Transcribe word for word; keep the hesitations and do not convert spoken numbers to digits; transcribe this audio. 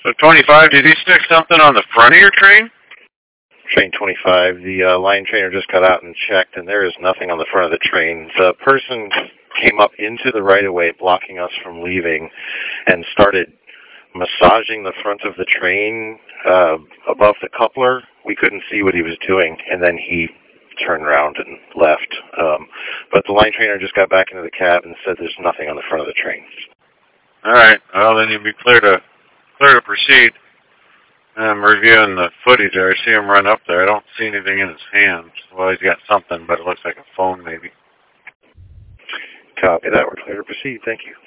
So twenty-five, did he stick something on the front of your train? Train twenty-five, the uh, line trainer just got out and checked, and there is nothing on the front of the train. The person came up into the right-of-way, blocking us from leaving, and started massaging the front of the train uh, above the coupler. We couldn't see what he was doing, and then he turned around and left. Um, but the line trainer just got back into the cab and said there's nothing on the front of the train. All right. Well, then you'd be clear to clear to proceed. I'm reviewing the footage there. I see him run up there. I don't see anything in his hands. Well, he's got something, but it looks like a phone maybe. Copy that. We're clear to proceed. Thank you.